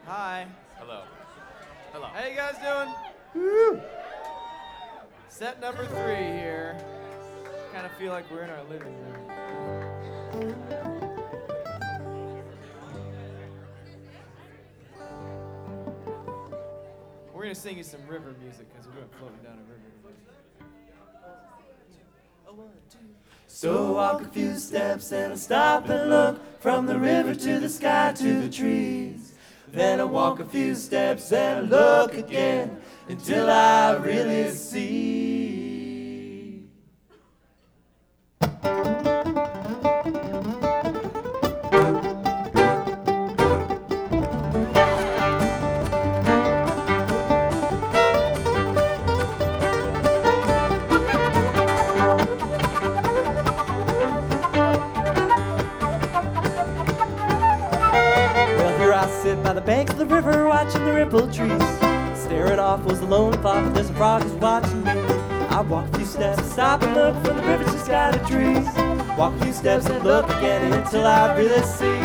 Hi. Hello. Hello. How you guys doing? Woo! Set number 3 here. Kind of feel like we're in our living room. We're gonna sing you some river music because we're doing floating down a river today. So walk a few steps and I stop and look from the river to the sky to the trees. Then I walk a few steps and I look again until I really see. Sit by the banks of the river watching the rippled trees. Staring off was the lone thought that there's a frog who's watching me. I walk a few steps, stop and look from the river to the sky to trees. Walk a few steps and look again until I really see.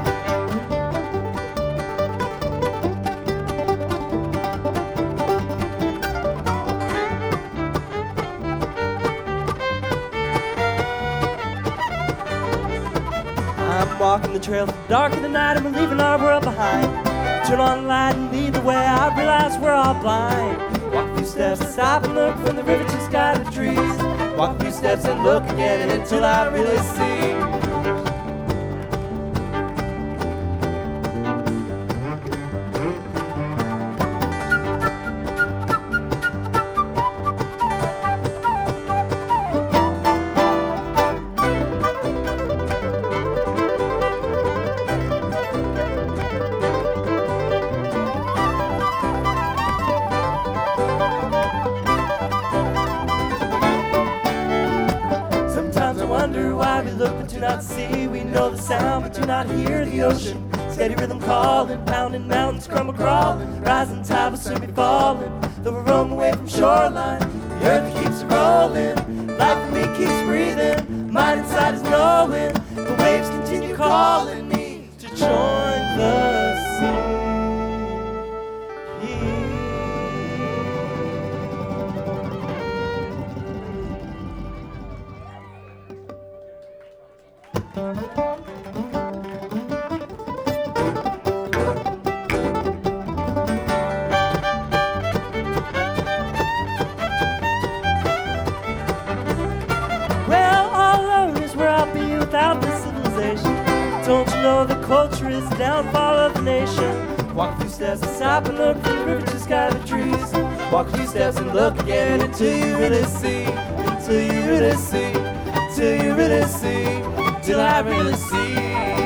I'm walking the trail through the dark of the night and we're leaving our world behind. Turn on the light and lead the way, I realize we're all blind. Walk a few steps and stop and look from the river to the sky to the trees. Walk a few steps and look again until I really see. Why we look but do not see. We know the sound but do not hear the ocean. Steady rhythm calling, pounding mountains crumble crawling. Rising tide will soon be falling. Though we're roaming away from shoreline, the earth keeps rolling. Life in me keeps breathing. Mine inside is knowing. The waves continue calling me to join the sea. Well, all alone is where I'll be without this civilization. Don't you know the culture is the downfall of the nation? Walk a few steps and stop and look from the river to the sky to the trees. Walk a few steps and look again until you really see. Until you really see. Until you really see. Till I really see.